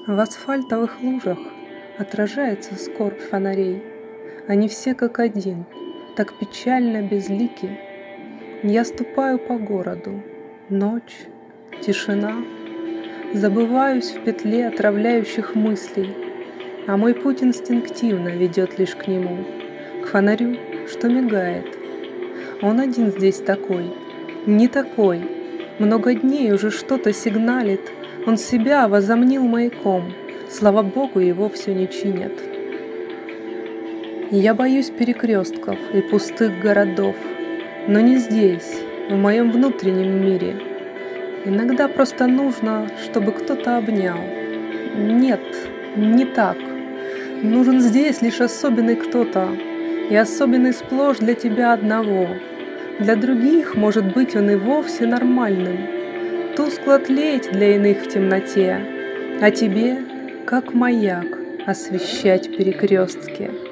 В асфальтовых лужах отражается скорбь фонарей. Они все как один, так печально безлики. Я ступаю по городу, ночь, тишина. Забываюсь в петле отравляющих мыслей, а мой путь инстинктивно ведет лишь к нему, к фонарю, что мигает. Он один здесь такой, не такой. Много дней уже что-то сигналит. Он себя возомнил маяком. Слава Богу, его все не чинят. Я боюсь перекрестков и пустых городов, но не здесь, в моем внутреннем мире. Иногда просто нужно, чтобы кто-то обнял. Нет, не так. Нужен здесь лишь особенный кто-то, и особенный сплошь для тебя одного. Для других, может быть, он и вовсе нормальным. Тускло тлеть для иных в темноте, а тебе, как маяк, освещать перекрестки.